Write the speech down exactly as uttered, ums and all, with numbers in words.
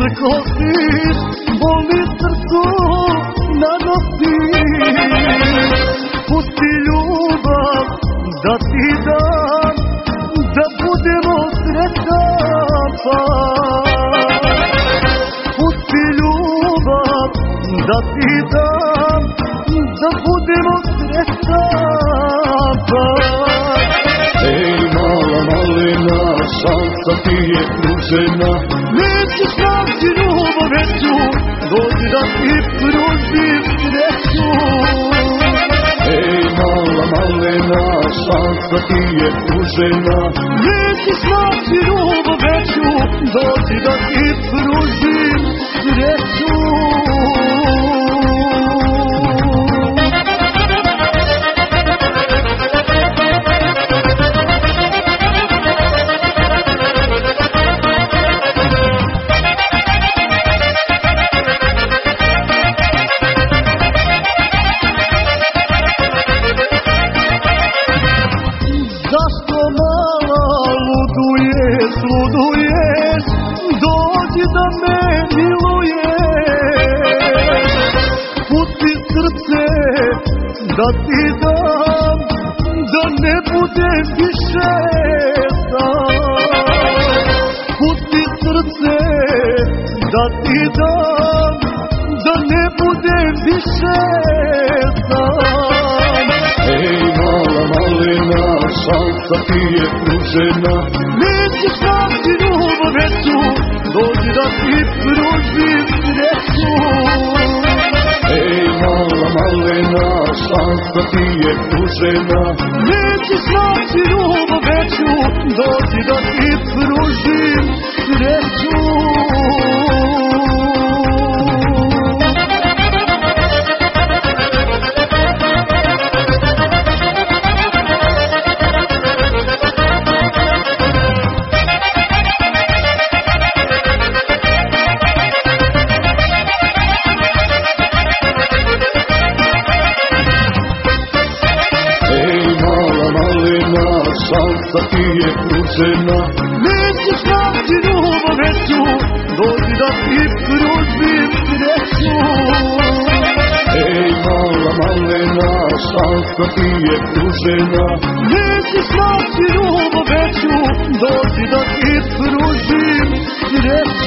prkosiš, boli srcu nanosiš. Pusti ljubav da ti dam, da budemo sretan par. Pusti ljubav da ti dam, da budemo sretan par. Ej mala malena, šansa ti je pružena, nećeš naći ljubav veću, dođi da ti pružim sreću. Ej mala malena, šansa ti je pružena, nećeš naći ljubav veću, dođi da ti pružim sreću. Zašto mala luduješ, luduješ, dođi da me miluješ. Pusti srce da ti dam, da ne budem više sam. Pusti srce da ti dam, da ne budem više sam. Ej mala malena, šansa ti je pružena, nećeš naći ljubav veću, dođi da ti pružim sreću. Ej mala malena, šansa ti je pružena, nećeš naći ljubav veću, dođi da ti pružim sreću. Šansa ti je pružena, nećeš naći ljubav veću, dođi da ti pružim sreću. Ej mala malena, šansa ti je pružena, nećeš naći ljubav veću, dođi da ti pružim sreću.